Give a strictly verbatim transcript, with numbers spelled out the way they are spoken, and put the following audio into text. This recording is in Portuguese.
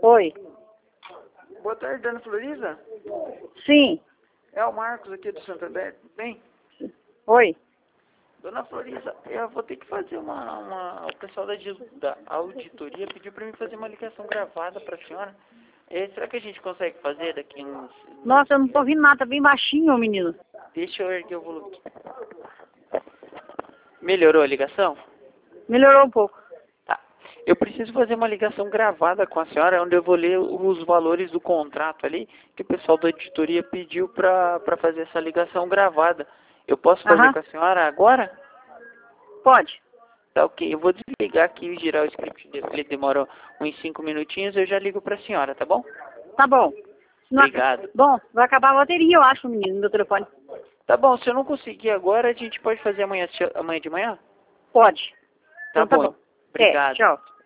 Oi. Boa tarde, dona Florisa. Sim. É o Marcos aqui do Santander, tudo bem? Oi. Dona Florisa, eu vou ter que fazer uma... uma... O pessoal da, da auditoria pediu para mim fazer uma ligação gravada para a senhora. É, será que a gente consegue fazer daqui uns... Nossa, eu não tô ouvindo nada, tá bem baixinho, menino. Deixa eu erguer o volume. Melhorou a ligação? Melhorou um pouco. Tá. Eu preciso fazer uma ligação gravada com a senhora, onde eu vou ler os valores do contrato ali, que o pessoal da auditoria pediu para para fazer essa ligação gravada. Eu posso fazer Aham. com a senhora agora? Pode. Tá ok, eu vou desligar aqui e girar o script dele, ele demora uns cinco minutinhos, eu já ligo para a senhora, tá bom? Tá bom. Não ac- Obrigado. Bom, vai acabar a bateria, eu acho, menino, no meu telefone. Tá bom, se eu não conseguir agora, a gente pode fazer amanhã, amanhã de manhã? Pode. Tá Então tá bom. bom. É, Obrigado. tchau.